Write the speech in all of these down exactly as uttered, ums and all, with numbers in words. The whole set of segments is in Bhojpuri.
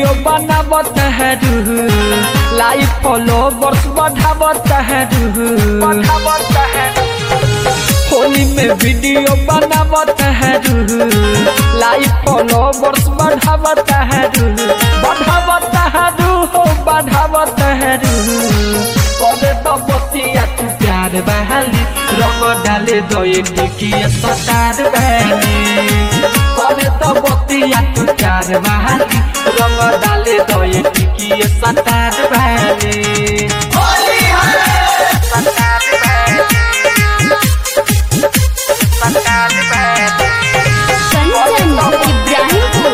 वीडियो बनावत है लाइव फॉलोवर्स बढ़ावत है होली में वीडियो बनावत है लाइव फॉलोवर्स बढ़ावत है बढ़ावत है हो बढ़ावत है करे तो बतिया तू प्यार बहाली रंग डाले दए टिकिया सतार बहनी करे तो बतिया तू प्यार बहाली रंग डाले दए टिकिया सतार बहनी होली है सतार बहनी सतार बहनी कंचन इब्राहिमपुर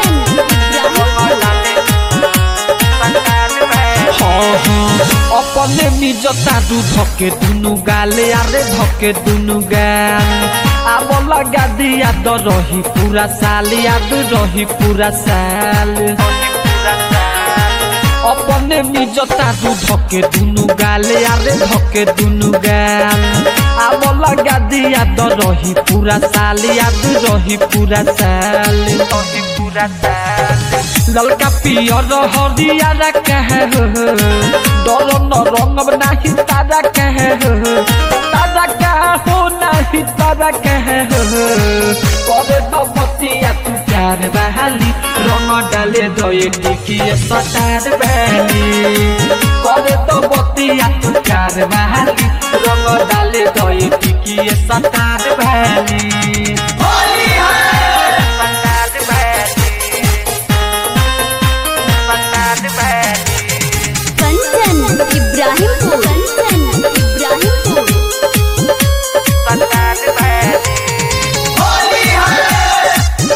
अपने निजता दू धके दुनु गाले आरे धके दुनु गाल आब लगा दिया तो रही पूरा साल याद रही पूरा साल अपने निजता दू धके दुनु गाले आरे धके दुनु गाल आब लगा दिया तो रही पूरा साल याद रही पूरा साल रही पूरा साल ललका पियर हरियर कहे डर न रंग नहीं तारा कहे तारा कहे हो नहीं तारा कहे करे तो बतिया तू प्यार बहाली रंग डाले दए टिकिए सतार बहनी करे तो बतिया तू प्यार बहाली रंग डाले दए टिकिए सतार बहनी होली है सतार बहनी कंचन इब्राहिमपुर कंचन इब्राहिमपुर सतार बहनी होली है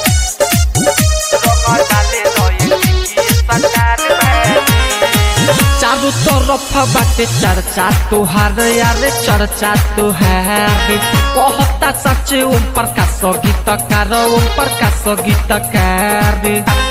रंग डाले दए टिकिए सतार बहनी चारों तरफ बाटे चर्चा तोहार यारे चर्चा तोहार कहता सच ओम प्रकाश गीतकार ओम प्रकाश गीतकार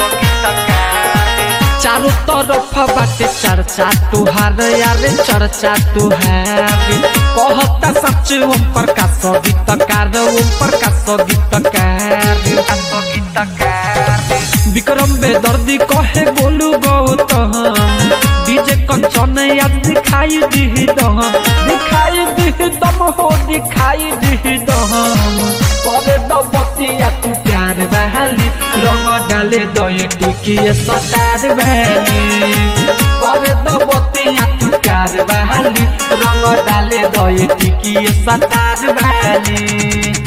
चारों तरफ बाटे चर्चा तोहार यारे चर्चा तोहार कहता सच ओम प्रकाश गीतकार ओम प्रकाश गीतकार गीतकार विक्रम बेदर्दी कहे बोलू गौतम डीजे कंचन याद दिखाई दी दम दिखाई दी दम हो दिखाई दी दम करे तो बतिया तू प्यार बहाली रंग डाले दए टिकिए सतार बहनी करे तो बतिया तू प्यार बहाली रंग डाले दए टिकिए सतार बहनी।